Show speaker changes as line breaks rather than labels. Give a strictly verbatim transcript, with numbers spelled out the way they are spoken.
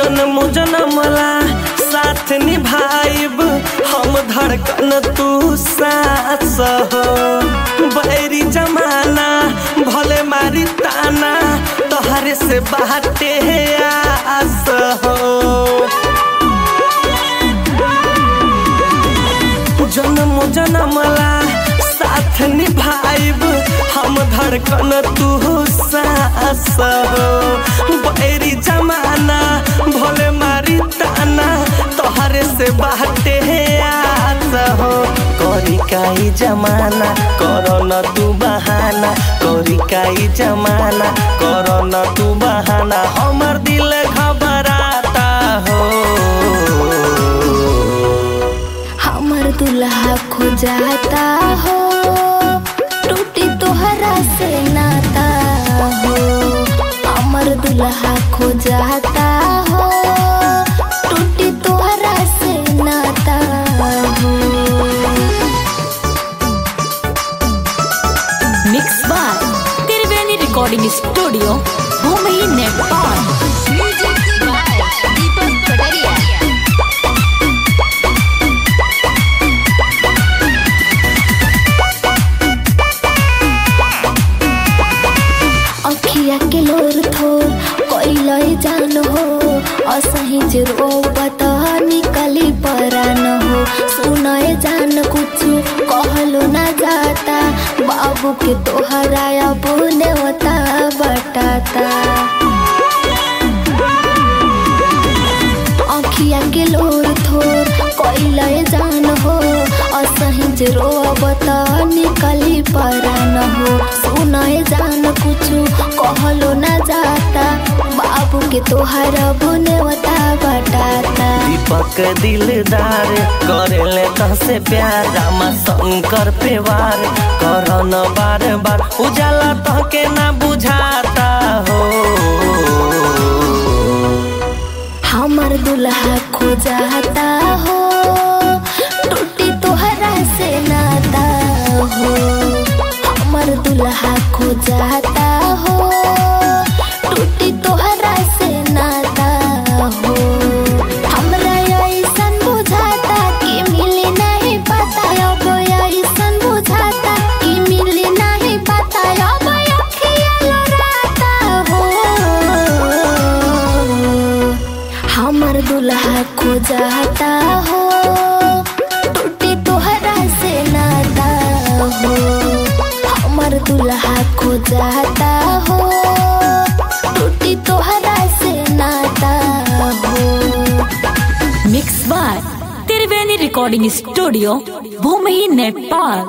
जन्म जन्मला साथ निभाइब हम धड़कन तू सास हो। बैरी जमाना भले मारी ताना तोहरे से बाटे आस हो। जन्म जन्मला साथ निभाइब हम धड़कन तू सास हो। बैरी जमाना भले मारी ताना तोहरे से बाटे आस हो। करी काई जमाना करो न तू बहाना, करी काई जमाना करो न तू बहाना, हमर दिल घबराता हो।
हमर दुल्हा खो जाता हो, टूटी तोहरा से नाता हो। हमर दुल्हा खो जाता हो, टूटी तोहरा से नाता हो।
Mix by Triveni recording studio, Bhumi Nepal.
Music by दीपक कटरिया।
अखिया के लोर थोर कोइलय जान हो, असही जे रोबत निकली परान हो। सुनय जान कुछ कहलो ना जाता, बाबू के तोहरा अब नेवता बटाता। अखिया के लोर थोर कोइलय जान हो, असही जे रोबत निकली परान हो। सुनय जान कुछ कहलो ना जाता, बाबू के तोहरा बुनेवता बटाता।
दीपक दिलदार करेले तहसे प्यार, रामा शंकर पे वार करो न बार बार, उजाला तहके ना बुझाता हो।
हमर दुल्हा खो जाता हो, टूटी तोहरा से नाता हो। हमर दुल्हा खो जाता हो, टूटी तोहरा से नाता हो। हमरा ऐसन बुझाता कि मिली नहीं पता, अब ऐसन बुझाता कि मिली नहीं पता, अब अखिया लोराता हो। हमर दुल्हा खो जाता हो, टूटी तोहरा से नाता हो। हमर दुल्हा खो जाता हो, टूटी तोहरा से नाता हो।
Mix by Triveni recording studio, Bhumi Nepal.